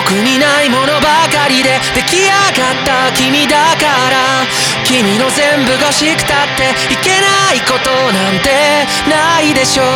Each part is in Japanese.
僕にないものばかりで出来上がった君だから、君の全部が欲しくたっていけないことなんてないでしょう。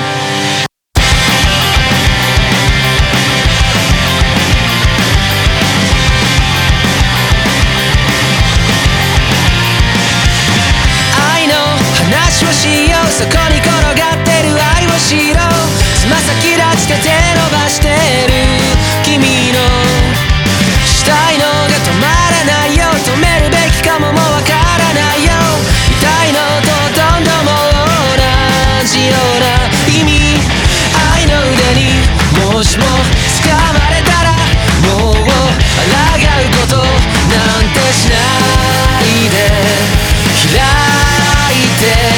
話をしよう、そこに転がってる愛を知ろう。つま先立ちで手伸ばしてる君のしたいのが止まらないよ。止めるべきかももうわからないよ。痛いのとどんどんも同じような意味。愛の腕にもしも掴まれたら、もう抗うことなんてしないで開いて。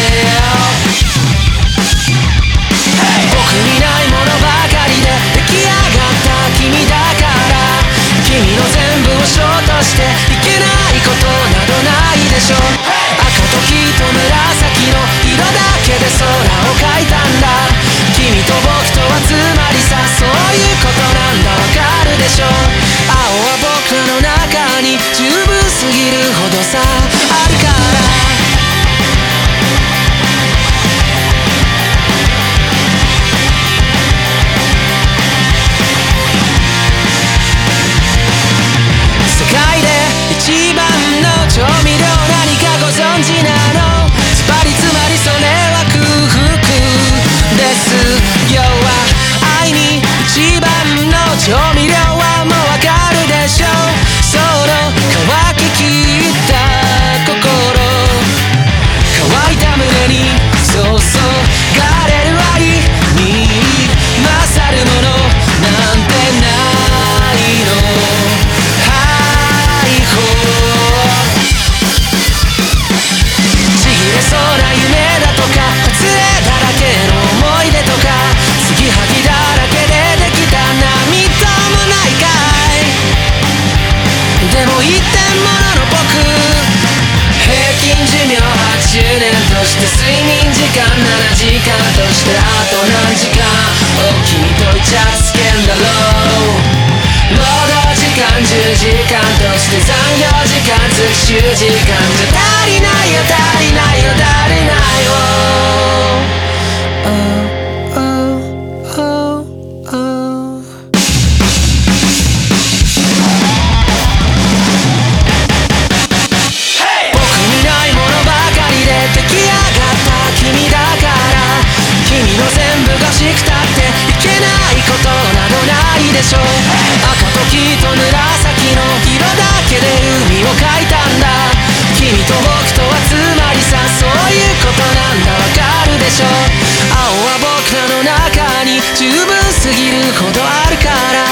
僕にないものばかりで出来上がった君だから、君の全部をショートしていけないことなどないでしょう。赤と黄と紫の色だけで空を描いたんだ。君と僕とはつまりさ、そういうことなんだ、わかるでしょう。青は僕らの中に十分すぎるほどさあるから。一番の調味料何かご存知なの？つまりそれは空腹ですよ。は愛に一番の調味料はもうわかるでしょう。その乾ききった心、乾いた胸に注がれる愛に勝るものなんてないの。そうな夢だとか外れだらけの思い出とか継ぎはぎだらけでできた何ともないかい。でも一点物の僕、平均寿命80年として睡眠時間7時間としてあと何時間を君とイチャつけんだろう。労働時間10時間として残業時間月10時間じゃ足りないよ足りないよ足りないよ。僕にないものばかりで出来上がった君だから、君の全部が欲しくたっていけないことなどないでしょう。赤と黄と紫の色だけで海を描いたんだ。君と僕とはつまりさ、そういうことなんだ、わかるでしょう。青は僕らの中に十分すぎるほどあるから、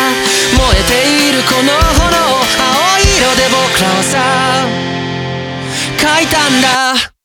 燃えているこの炎、青色で僕らはさ描いたんだ。